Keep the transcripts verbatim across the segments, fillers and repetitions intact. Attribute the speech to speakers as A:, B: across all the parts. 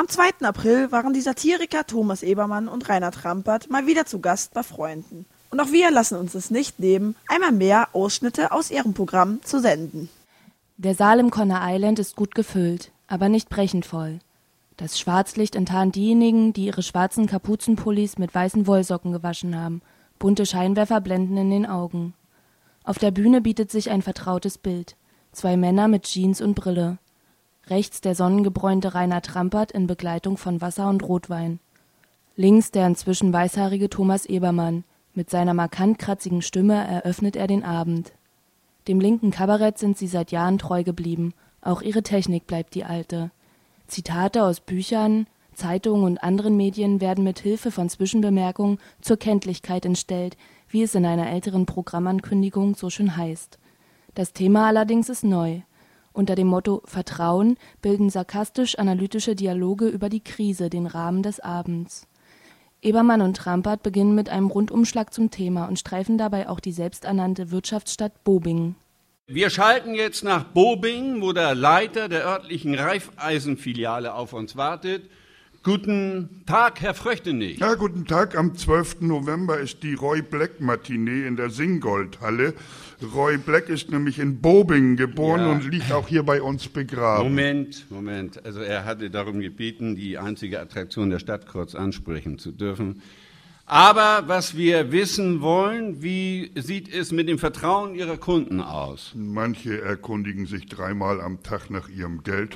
A: Am zweiten April waren die Satiriker Thomas Ebermann und Rainer Trampert mal wieder zu Gast bei Freunden. Und auch wir lassen uns es nicht nehmen, einmal mehr Ausschnitte aus ihrem Programm zu senden.
B: Der Saal im Conner Island ist gut gefüllt, aber nicht brechend voll. Das Schwarzlicht enttarnt diejenigen, die ihre schwarzen Kapuzenpullis mit weißen Wollsocken gewaschen haben. Bunte Scheinwerfer blenden in den Augen. Auf der Bühne bietet sich ein vertrautes Bild. Zwei Männer mit Jeans und Brille. Rechts der sonnengebräunte Rainer Trampert in Begleitung von Wasser und Rotwein. Links der inzwischen weißhaarige Thomas Ebermann. Mit seiner markant kratzigen Stimme eröffnet er den Abend. Dem linken Kabarett sind sie seit Jahren treu geblieben. Auch ihre Technik bleibt die alte. Zitate aus Büchern, Zeitungen und anderen Medien werden mit Hilfe von Zwischenbemerkungen zur Kenntlichkeit entstellt, wie es in einer älteren Programmankündigung so schön heißt. Das Thema allerdings ist neu. Unter dem Motto Vertrauen bilden sarkastisch-analytische Dialoge über die Krise den Rahmen des Abends. Ebermann und Trampert beginnen mit einem Rundumschlag zum Thema und streifen dabei auch die selbsternannte Wirtschaftsstadt Bobingen.
C: Wir schalten jetzt nach Bobingen, wo der Leiter der örtlichen Raiffeisen-Filiale auf uns wartet. Guten Tag, Herr Fröchtenich.
D: Ja, guten Tag. Am zwölften November ist die Roy Black Matinee in der Singgoldhalle. Roy Black ist nämlich in Bobingen geboren ja. und liegt auch hier bei uns begraben.
C: Moment, Moment. Also er hatte darum gebeten, die einzige Attraktion der Stadt kurz ansprechen zu dürfen. Aber was wir wissen wollen, wie sieht es mit dem Vertrauen Ihrer Kunden aus?
D: Manche erkundigen sich dreimal am Tag nach ihrem Geld.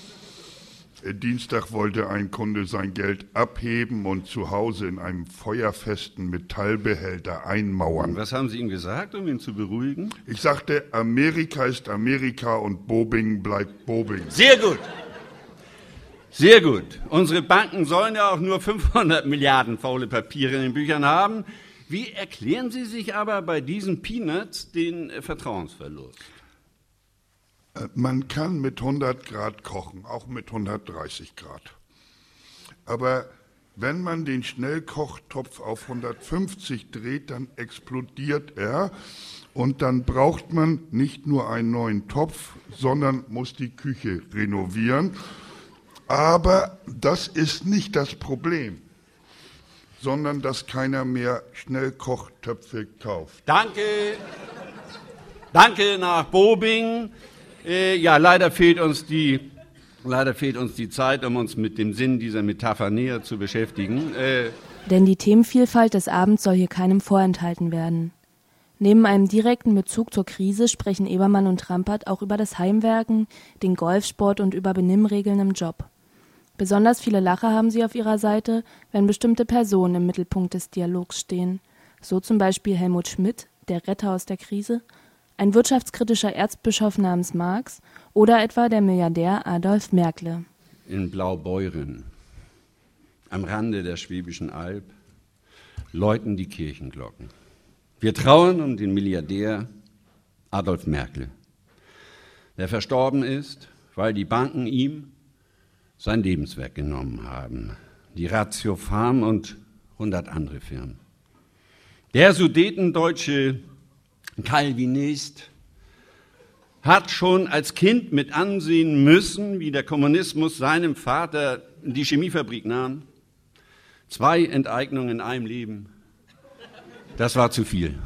D: Dienstag wollte ein Kunde sein Geld abheben und zu Hause in einem feuerfesten Metallbehälter einmauern.
C: Was haben Sie ihm gesagt, um ihn zu beruhigen?
D: Ich sagte, Amerika ist Amerika und Bobingen bleibt Bobingen.
C: Sehr gut. Sehr gut. Unsere Banken sollen ja auch nur fünfhundert Milliarden faule Papiere in den Büchern haben. Wie erklären Sie sich aber bei diesen Peanuts den Vertrauensverlust?
D: Man kann mit hundert Grad kochen, auch mit hundertdreißig Grad. Aber wenn man den Schnellkochtopf auf hundertfünfzig dreht, dann explodiert er. Und dann braucht man nicht nur einen neuen Topf, sondern muss die Küche renovieren. Aber das ist nicht das Problem, sondern dass keiner mehr Schnellkochtöpfe kauft.
C: Danke. Danke nach Bobingen. Äh, ja, leider fehlt uns die, leider fehlt uns die Zeit, um uns mit dem Sinn dieser Metapher näher zu beschäftigen. Äh,
B: Denn die Themenvielfalt des Abends soll hier keinem vorenthalten werden. Neben einem direkten Bezug zur Krise sprechen Ebermann und Trampert auch über das Heimwerken, den Golfsport und über Benimmregeln im Job. Besonders viele Lacher haben sie auf ihrer Seite, wenn bestimmte Personen im Mittelpunkt des Dialogs stehen. So zum Beispiel Helmut Schmidt, der Retter aus der Krise, ein wirtschaftskritischer Erzbischof namens Marx oder etwa der Milliardär Adolf Merkle.
C: In Blaubeuren, am Rande der Schwäbischen Alb, läuten die Kirchenglocken. Wir trauern um den Milliardär Adolf Merkle, der verstorben ist, weil die Banken ihm sein Lebenswerk genommen haben. Die Ratio Farm und hundert andere Firmen. Der sudetendeutsche Calvinist hat schon als Kind mit ansehen müssen, wie der Kommunismus seinem Vater die Chemiefabrik nahm. Zwei Enteignungen in einem Leben. Das war zu viel.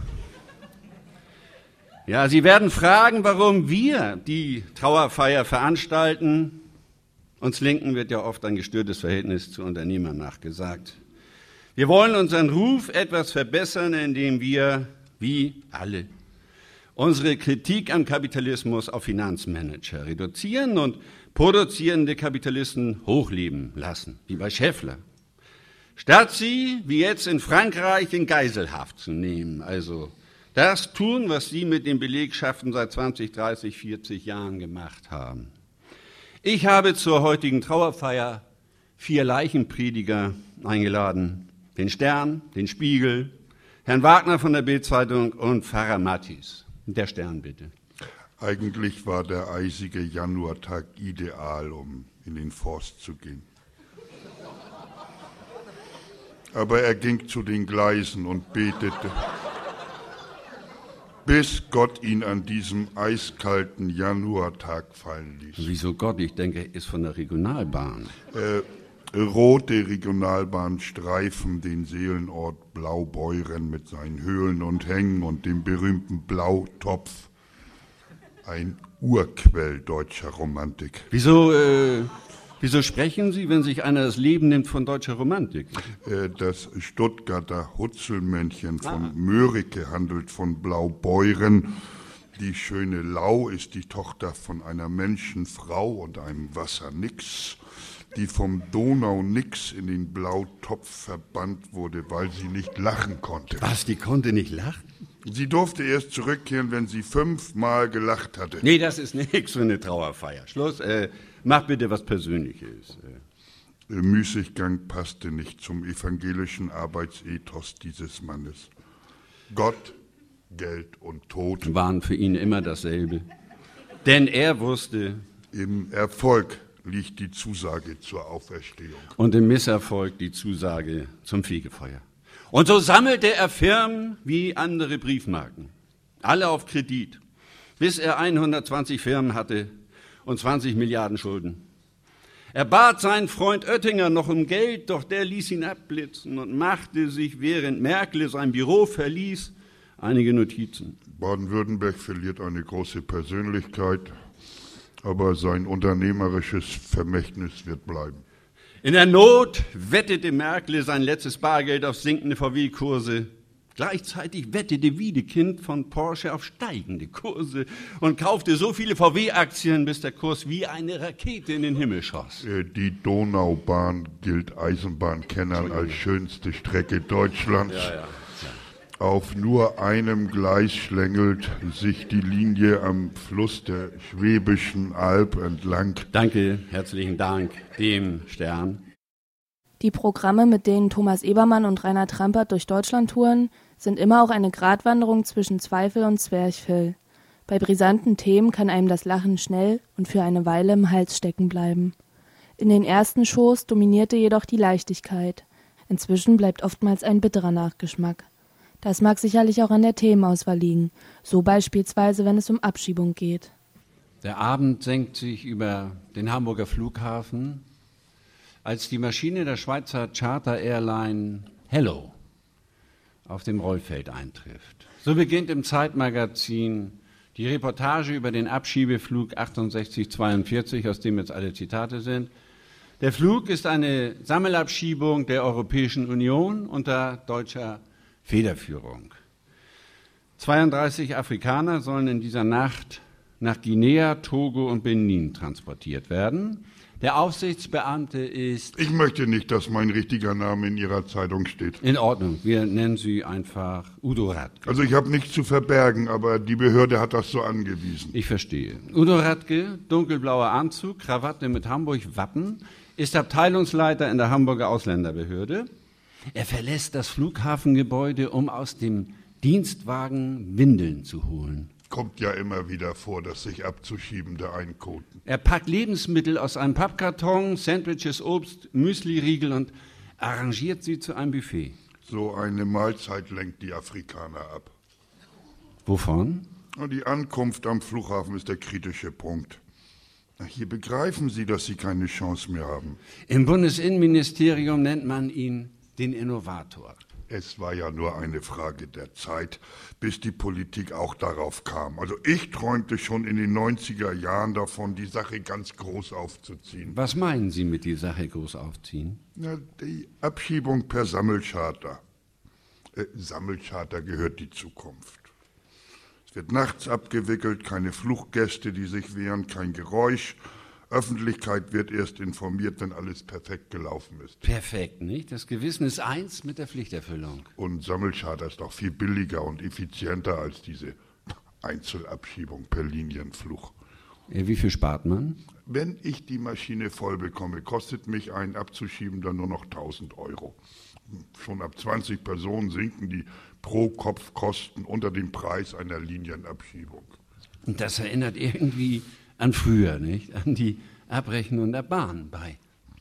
C: Ja, Sie werden fragen, warum wir die Trauerfeier veranstalten. Uns Linken wird ja oft ein gestörtes Verhältnis zu Unternehmern nachgesagt. Wir wollen unseren Ruf etwas verbessern, indem wir, wie alle, unsere Kritik am Kapitalismus auf Finanzmanager reduzieren und produzierende Kapitalisten hochleben lassen, wie bei Schäffler. Statt sie, wie jetzt in Frankreich, in Geiselhaft zu nehmen, also das tun, was sie mit den Belegschaften seit zwanzig, dreißig, vierzig Jahren gemacht haben. Ich habe zur heutigen Trauerfeier vier Leichenprediger eingeladen. Den Stern, den Spiegel, Herrn Wagner von der Bild-Zeitung und Pfarrer Mattis. Der Stern, bitte.
D: Eigentlich war der eisige Januartag ideal, um in den Forst zu gehen. Aber er ging zu den Gleisen und betete, bis Gott ihn an diesem eiskalten Januartag fallen ließ.
C: Wieso Gott? Ich denke, er ist von der Regionalbahn.
D: Äh, Rote Regionalbahn streifen den Seelenort Blaubeuren mit seinen Höhlen und Hängen und dem berühmten Blautopf. Ein Urquell deutscher Romantik.
C: Wieso, äh, wieso sprechen Sie, wenn sich einer das Leben nimmt, von deutscher Romantik?
D: Äh, das Stuttgarter Hutzelmännchen von ah. Mörike handelt von Blaubeuren. Die schöne Lau ist die Tochter von einer Menschenfrau und einem Wassernix, die vom Donau-Nix in den Blautopf verbannt wurde, weil sie nicht lachen konnte.
C: Was, die konnte nicht lachen?
D: Sie durfte erst zurückkehren, wenn sie fünfmal gelacht hatte.
C: Nee, das ist nichts für eine Trauerfeier. Schluss, äh, mach bitte was Persönliches.
D: Äh. Müßiggang passte nicht zum evangelischen Arbeitsethos dieses Mannes. Gott, Geld und Tod
C: waren für ihn immer dasselbe. Denn er wusste,
D: im Erfolg liegt die Zusage zur Auferstehung.
C: Und im Misserfolg die Zusage zum Fegefeuer. Und so sammelte er Firmen wie andere Briefmarken. Alle auf Kredit. Bis er hundertzwanzig Firmen hatte und zwanzig Milliarden Schulden. Er bat seinen Freund Oettinger noch um Geld, doch der ließ ihn abblitzen und machte sich, während Merkel sein Büro verließ, einige Notizen.
D: Baden-Württemberg verliert eine große Persönlichkeit, aber sein unternehmerisches Vermächtnis wird bleiben.
C: In der Not wettete Merkel sein letztes Bargeld auf sinkende V W-Kurse. Gleichzeitig wettete Wiedekind von Porsche auf steigende Kurse und kaufte so viele V W-Aktien, bis der Kurs wie eine Rakete in den Himmel schoss.
D: Die Donaubahn gilt Eisenbahnkennern als schönste Strecke Deutschlands.
C: Ja, ja.
D: Auf nur einem Gleis schlängelt sich die Linie am Fluss der Schwäbischen Alb entlang.
C: Danke, herzlichen Dank dem Stern.
B: Die Programme, mit denen Thomas Ebermann und Rainer Trampert durch Deutschland touren, sind immer auch eine Gratwanderung zwischen Zweifel und Zwerchfell. Bei brisanten Themen kann einem das Lachen schnell und für eine Weile im Hals stecken bleiben. In den ersten Shows dominierte jedoch die Leichtigkeit. Inzwischen bleibt oftmals ein bitterer Nachgeschmack. Das mag sicherlich auch an der Themenauswahl liegen, so beispielsweise, wenn es um Abschiebung geht.
C: Der Abend senkt sich über den Hamburger Flughafen, als die Maschine der Schweizer Charter Airline Hello auf dem Rollfeld eintrifft. So beginnt im Zeitmagazin die Reportage über den Abschiebeflug achtundsechzig zweiundvierzig, aus dem jetzt alle Zitate sind. Der Flug ist eine Sammelabschiebung der Europäischen Union unter deutscher Federführung. zweiunddreißig Afrikaner sollen in dieser Nacht nach Guinea, Togo und Benin transportiert werden. Der Aufsichtsbeamte ist...
D: Ich möchte nicht, dass mein richtiger Name in Ihrer Zeitung steht.
C: In Ordnung, wir nennen Sie einfach Udo Radke.
D: Also ich habe nichts zu verbergen, aber die Behörde hat das so angewiesen.
C: Ich verstehe. Udo Radke, dunkelblauer Anzug, Krawatte mit Hamburg-Wappen, ist Abteilungsleiter in der Hamburger Ausländerbehörde. Er verlässt das Flughafengebäude, um aus dem Dienstwagen Windeln zu holen.
D: Kommt ja immer wieder vor, dass sich Abzuschiebende einkoten.
C: Er packt Lebensmittel aus einem Pappkarton, Sandwiches, Obst, Müsliriegel und arrangiert sie zu einem Buffet.
D: So eine Mahlzeit lenkt die Afrikaner ab.
C: Wovon?
D: Die Ankunft am Flughafen ist der kritische Punkt. Hier begreifen Sie, dass Sie keine Chance mehr haben.
C: Im Bundesinnenministerium nennt man ihn den Innovator.
D: Es war ja nur eine Frage der Zeit, bis die Politik auch darauf kam. Also ich träumte schon in den neunziger Jahren davon, die Sache ganz groß aufzuziehen.
C: Was meinen Sie mit die Sache groß aufziehen?
D: Na, die Abschiebung per Sammelcharter. Äh, Sammelcharter gehört die Zukunft. Es wird nachts abgewickelt, keine Fluggäste, die sich wehren, kein Geräusch. Öffentlichkeit wird erst informiert, wenn alles perfekt gelaufen ist.
C: Perfekt, nicht? Das Gewissen ist eins mit der Pflichterfüllung.
D: Und Sammelcharter ist auch viel billiger und effizienter als diese Einzelabschiebung per Linienflug.
C: Wie viel spart man?
D: Wenn ich die Maschine voll bekomme, kostet mich ein Abzuschiebender nur noch tausend Euro. Schon ab zwanzig Personen sinken die Pro-Kopf-Kosten unter dem Preis einer Linienabschiebung.
C: Und das erinnert irgendwie an früher, nicht? An die Abrechnung der Bahn bei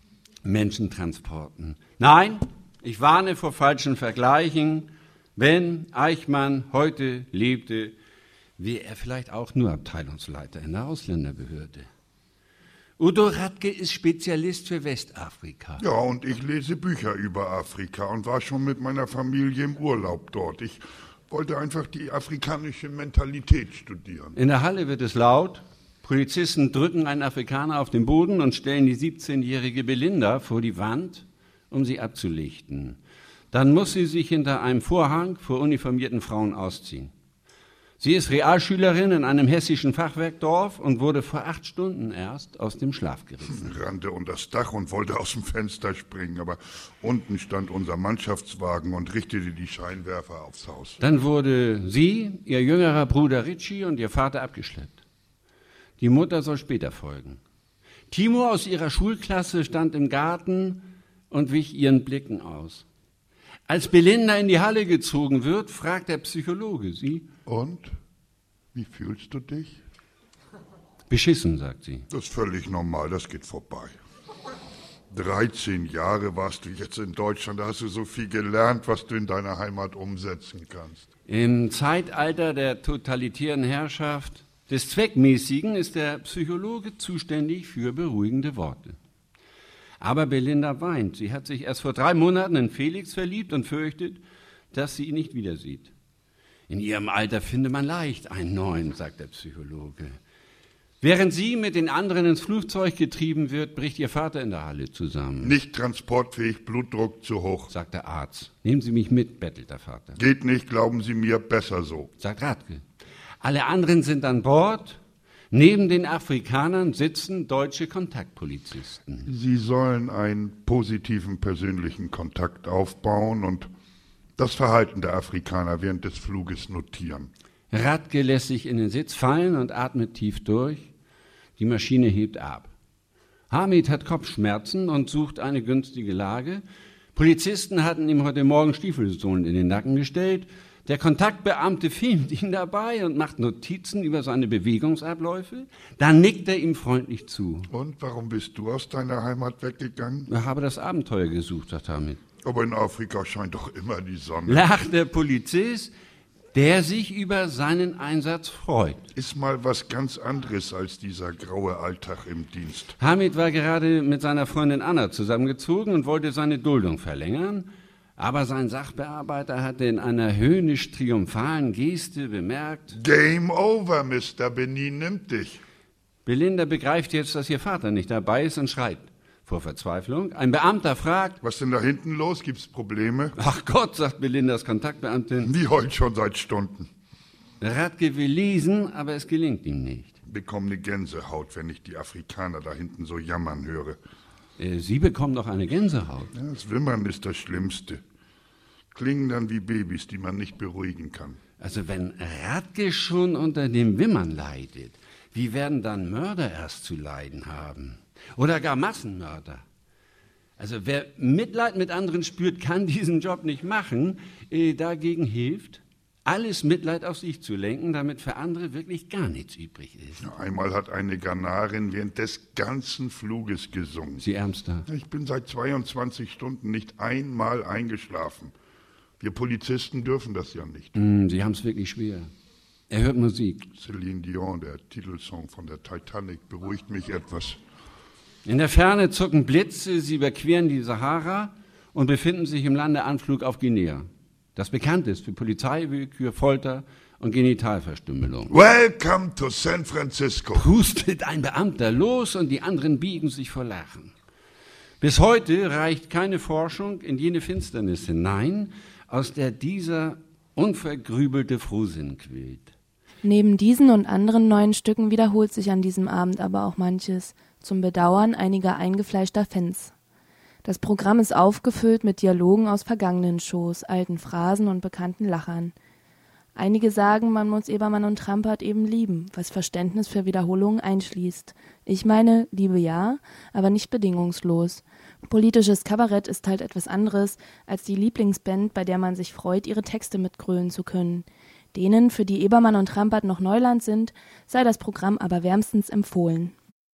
C: Menschentransporten. Nein, ich warne vor falschen Vergleichen. Wenn Eichmann heute lebte, wäre er vielleicht auch nur Abteilungsleiter in der Ausländerbehörde. Udo Radke ist Spezialist für Westafrika.
D: Ja, und ich lese Bücher über Afrika und war schon mit meiner Familie im Urlaub dort. Ich wollte einfach die afrikanische Mentalität studieren.
C: In der Halle wird es laut. Polizisten drücken einen Afrikaner auf den Boden und stellen die siebzehnjährige Belinda vor die Wand, um sie abzulichten. Dann muss sie sich hinter einem Vorhang vor uniformierten Frauen ausziehen. Sie ist Realschülerin in einem hessischen Fachwerkdorf und wurde vor acht Stunden erst aus dem Schlaf gerissen.
D: Ich rannte unter das Dach und wollte aus dem Fenster springen, aber unten stand unser Mannschaftswagen und richtete die Scheinwerfer aufs Haus.
C: Dann wurde sie, ihr jüngerer Bruder Richie und ihr Vater abgeschleppt. Die Mutter soll später folgen. Timo aus ihrer Schulklasse stand im Garten und wich ihren Blicken aus. Als Belinda in die Halle gezogen wird, fragt der Psychologe sie.
D: Und? Wie fühlst du dich?
C: Beschissen, sagt sie.
D: Das ist völlig normal, das geht vorbei. dreizehn Jahre warst du jetzt in Deutschland, da hast du so viel gelernt, was du in deiner Heimat umsetzen kannst.
C: Im Zeitalter der totalitären Herrschaft des Zweckmäßigen ist der Psychologe zuständig für beruhigende Worte. Aber Belinda weint. Sie hat sich erst vor drei Monaten in Felix verliebt und fürchtet, dass sie ihn nicht wieder sieht. In ihrem Alter finde man leicht einen neuen, sagt der Psychologe. Während sie mit den anderen ins Flugzeug getrieben wird, bricht ihr Vater in der Halle zusammen.
D: Nicht transportfähig, Blutdruck zu hoch.
C: Sagt der Arzt. Nehmen Sie mich mit, bettelt der Vater.
D: Geht nicht, glauben Sie mir, besser so.
C: Sagt Radke. Alle anderen sind an Bord. Neben den Afrikanern sitzen deutsche Kontaktpolizisten.
D: Sie sollen einen positiven persönlichen Kontakt aufbauen und das Verhalten der Afrikaner während des Fluges notieren.
C: Radke lässt sich in den Sitz fallen und atmet tief durch. Die Maschine hebt ab. Hamid hat Kopfschmerzen und sucht eine günstige Lage. Polizisten hatten ihm heute Morgen Stiefelsohlen in den Nacken gestellt. Der Kontaktbeamte filmt ihn dabei und macht Notizen über seine Bewegungsabläufe. Dann nickt er ihm freundlich zu.
D: Und warum bist du aus deiner Heimat weggegangen?
C: Ich habe das Abenteuer gesucht, sagt Hamid.
D: Aber in Afrika scheint doch immer die Sonne.
C: Lacht der Polizist, der sich über seinen Einsatz freut.
D: Ist mal was ganz anderes als dieser graue Alltag im Dienst.
C: Hamid war gerade mit seiner Freundin Anna zusammengezogen und wollte seine Duldung verlängern. Aber sein Sachbearbeiter hatte in einer höhnisch-triumphalen Geste bemerkt:
D: Game over, Mister Benin nimmt dich.
C: Belinda begreift jetzt, dass ihr Vater nicht dabei ist und schreit vor Verzweiflung. Ein Beamter fragt:
D: Was denn da hinten los? Gibt's Probleme?
C: Ach Gott, sagt Belindas Kontaktbeamtin.
D: Wie heult schon seit Stunden.
C: Radke will lesen, aber es gelingt ihm nicht.
D: Bekomme eine Gänsehaut, wenn ich die Afrikaner da hinten so jammern höre.
C: Sie bekommen doch eine Gänsehaut.
D: Ja, das Wimmern ist das Schlimmste. Klingen dann wie Babys, die man nicht beruhigen kann.
C: Also wenn Radke schon unter dem Wimmern leidet, wie werden dann Mörder erst zu leiden haben? Oder gar Massenmörder? Also wer Mitleid mit anderen spürt, kann diesen Job nicht machen. Äh, dagegen hilft, alles Mitleid auf sich zu lenken, damit für andere wirklich gar nichts übrig ist.
D: Ja, einmal hat eine Ghanarin während des ganzen Fluges gesungen.
C: Sie Ärmster.
D: Ich bin seit zweiundzwanzig Stunden nicht einmal eingeschlafen. Wir Polizisten dürfen das ja nicht.
C: Mm, Sie haben es wirklich schwer. Er hört Musik.
D: Celine Dion, der Titelsong von der Titanic, beruhigt mich etwas.
C: In der Ferne zucken Blitze, sie überqueren die Sahara und befinden sich im Landeanflug auf Guinea, das bekannt ist für Polizeiwillkür, Folter und Genitalverstümmelung.
D: Welcome to San Francisco.
C: Pustet ein Beamter los und die anderen biegen sich vor Lachen. Bis heute reicht keine Forschung in jene Finsternis hinein, aus der dieser unvergrübelte Frohsinn quillt.
B: Neben diesen und anderen neuen Stücken wiederholt sich an diesem Abend aber auch manches, zum Bedauern einiger eingefleischter Fans. Das Programm ist aufgefüllt mit Dialogen aus vergangenen Shows, alten Phrasen und bekannten Lachern. Einige sagen, man muss Ebermann und Trampert eben lieben, was Verständnis für Wiederholungen einschließt. Ich meine, Liebe ja, aber nicht bedingungslos. Politisches Kabarett ist halt etwas anderes als die Lieblingsband, bei der man sich freut, ihre Texte mitgrölen zu können. Denen, für die Ebermann und Trampert noch Neuland sind, sei das Programm aber wärmstens empfohlen.